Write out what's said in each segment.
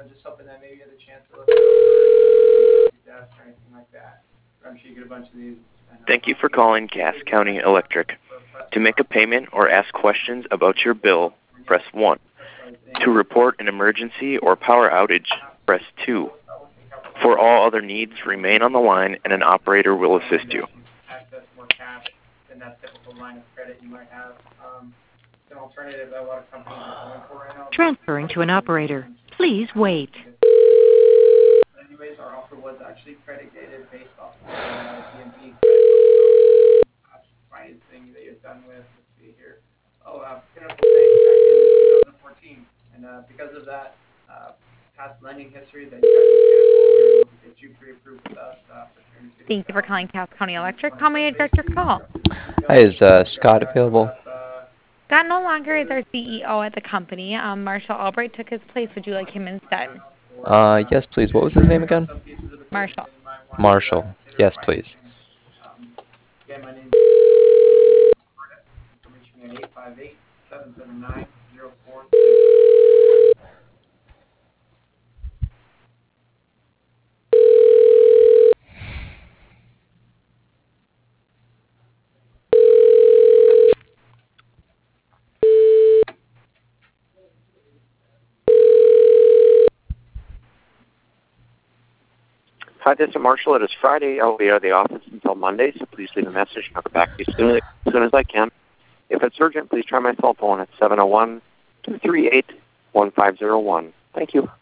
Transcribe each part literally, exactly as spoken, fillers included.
know, just hoping that maybe you had a chance to look it over your desk or anything like that. But I'm sure you get a bunch of these. Thank you for calling Cass County Electric. To make a payment or ask questions about your bill, press one. To report an emergency or power outage, press two. For all other needs, remain on the line and an operator will assist you. Access more cash than that typical line of credit you might have. Um, it's an alternative that a lot of companies are going for right now. Transferring to an operator. Please wait. But anyways, our offer was actually credit gated based off of uh, D M B credit financing that you're done with. Let's see here. Oh, uh, Pinnacle Bank back in twenty fourteen, and uh, because of that uh, past lending history that you guys have Pinnacle, we were able to get you pre-approved with us uh, for three hundred fifty. Thank you for calling Cass County Electric. How may I direct your call? Hi, is uh, Scott available? Scott no longer is our C E O at the company. Um, Marshall Albright took his place. Would you like him instead? Uh, yes, please. What was his name again? Marshall. Marshall. Yes, please. Again, my name is reach me at eight five eight, seven seven nine, zero four. Hi, this is Marshall. It is Friday. I'll be out of the office until Monday, so please leave a message and I'll get back to you as soon, as soon as I can. If it's urgent, please try my cell phone at seven oh one, two three eight, one five oh one. Thank you.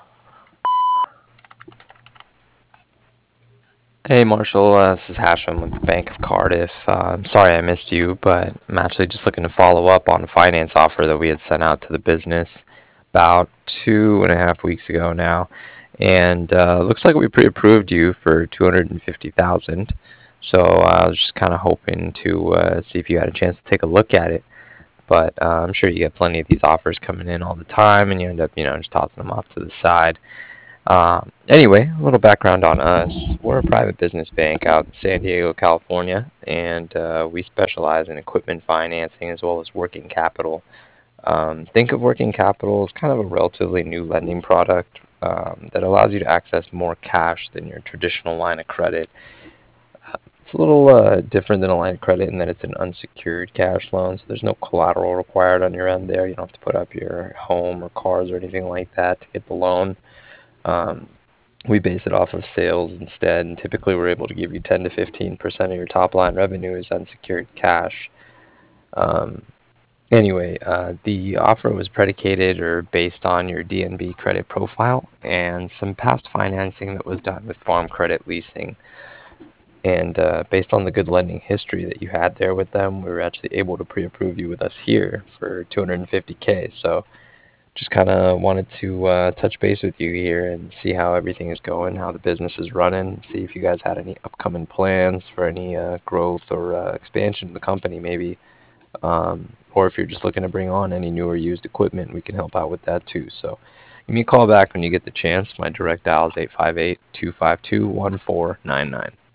Hey, Marshall. Uh, this is Hashem with the Bank of Cardiff. Uh, I'm sorry I missed you, but I'm actually just looking to follow up on a finance offer that we had sent out to the business about two and a half weeks ago now. And uh, looks like we pre-approved you for two hundred fifty thousand dollars. So uh, I was just kind of hoping to uh, see if you had a chance to take a look at it. But uh, I'm sure you get plenty of these offers coming in all the time, and you end up, you know, just tossing them off to the side. Um, anyway, a little background on us. We're a private business bank out in San Diego, California, and uh, we specialize in equipment financing as well as working capital. Um, think of working capital as kind of a relatively new lending product um, that allows you to access more cash than your traditional line of credit. It's a little uh, different than a line of credit in that it's an unsecured cash loan, so there's no collateral required on your end there. You don't have to put up your home or cars or anything like that to get the loan. Um, we base it off of sales instead, and typically we're able to give you ten to fifteen percent of your top line revenue as unsecured cash. Um, anyway, uh, the offer was predicated or based on your D N B credit profile and some past financing that was done with Farm Credit Leasing. And uh, based on the good lending history that you had there with them, we were actually able to pre-approve you with us here for two hundred fifty K. So just kind of wanted to uh, touch base with you here and see how everything is going, how the business is running, see if you guys had any upcoming plans for any uh, growth or uh, expansion of the company maybe, um, or if you're just looking to bring on any new or used equipment, we can help out with that too. So give me a call back when you get the chance. My direct dial is eight five eight, two five two, one four nine nine.